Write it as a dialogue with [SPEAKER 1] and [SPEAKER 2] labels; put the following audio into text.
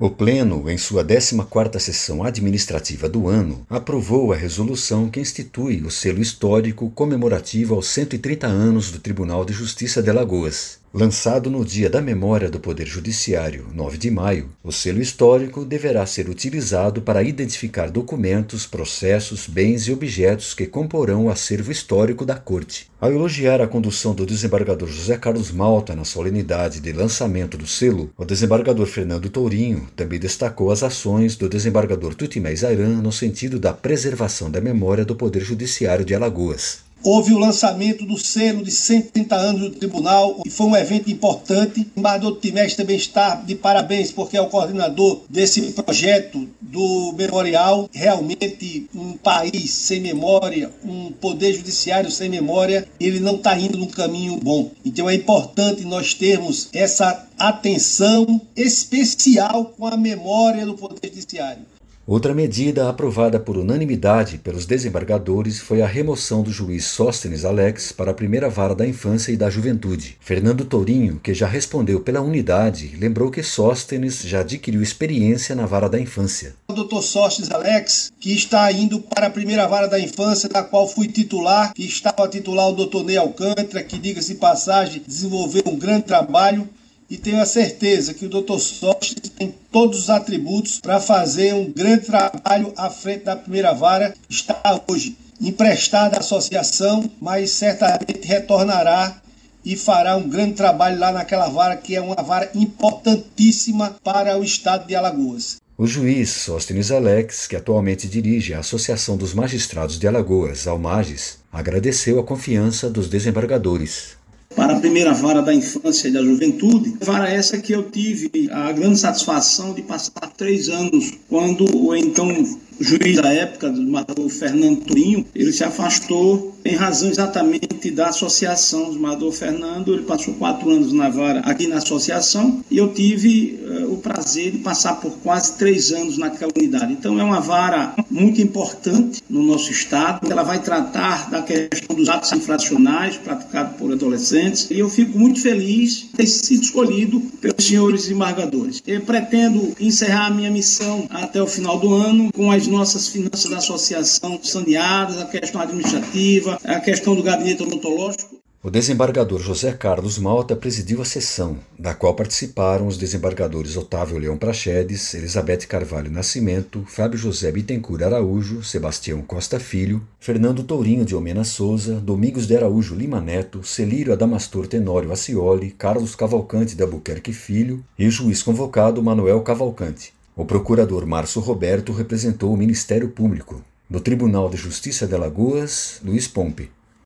[SPEAKER 1] O Pleno, em sua 14ª sessão administrativa do ano, aprovou a resolução que institui o selo histórico comemorativo aos 130 anos do Tribunal de Justiça de Alagoas. Lançado no Dia da Memória do Poder Judiciário, 9 de maio, o selo histórico deverá ser utilizado para identificar documentos, processos, bens e objetos que comporão o acervo histórico da Corte. Ao elogiar a condução do desembargador José Carlos Malta na solenidade de lançamento do selo, o desembargador Fernando Tourinho também destacou as ações do desembargador Tutimé Zairan no sentido da preservação da memória do Poder Judiciário de Alagoas.
[SPEAKER 2] Houve o lançamento do selo de 130 anos do Tribunal, e foi um evento importante. O embaixador Tutimé também está de parabéns, porque é o coordenador desse projeto do memorial. Realmente, um país sem memória, um poder judiciário sem memória, ele não está indo num caminho bom. Então é importante nós termos essa atenção especial com a memória do poder judiciário.
[SPEAKER 1] Outra medida aprovada por unanimidade pelos desembargadores foi a remoção do juiz Sóstenes Alex para a primeira vara da infância e da juventude. Fernando Tourinho, que já respondeu pela unidade, lembrou que Sóstenes já adquiriu experiência na vara da infância.
[SPEAKER 2] O Dr. Sóstenes Alex, que está indo para a primeira vara da infância, da qual fui titular, que estava a titular o Dr. Ney Alcântara, que, diga-se de passagem, desenvolveu um grande trabalho. E tenho a certeza que o Dr. Sóstenes tem todos os atributos para fazer um grande trabalho à frente da primeira vara. Está hoje emprestado à associação, mas certamente retornará e fará um grande trabalho lá naquela vara, que é uma vara importantíssima para o estado de Alagoas.
[SPEAKER 1] O juiz Sóstenes Alex, que atualmente dirige a Associação dos Magistrados de Alagoas, ALMAGES, agradeceu a confiança dos desembargadores.
[SPEAKER 3] Para a primeira vara da infância e da juventude, vara essa que eu tive a grande satisfação de passar 3 anos, quando o então juiz da época, o Fernando Tourinho, ele se afastou em razão exatamente da associação. O desembargador Fernando, ele passou 4 anos na vara aqui na associação, e eu tive o prazer de passar por quase 3 anos naquela unidade. Então é uma vara muito importante no nosso estado. Ela vai tratar da questão dos atos infracionais praticados por adolescentes, e eu fico muito feliz de ter sido escolhido pelos senhores desembargadores. Eu pretendo encerrar a minha missão até o final do ano com as nossas finanças da associação saneadas, a questão administrativa, a questão do gabinete odontológico.
[SPEAKER 1] O desembargador José Carlos Malta presidiu a sessão, da qual participaram os desembargadores Otávio Leão Praxedes, Elizabeth Carvalho Nascimento, Fábio José Bittencourt Araújo, Sebastião Costa Filho, Fernando Tourinho de Omena Souza, Domingos de Araújo Lima Neto, Celírio Adamastor Tenório Acioli, Carlos Cavalcante de Albuquerque Filho e o juiz convocado Manuel Cavalcante. O procurador Márcio Roberto representou o Ministério Público. Do Tribunal de Justiça de Alagoas, Luiz Pompe.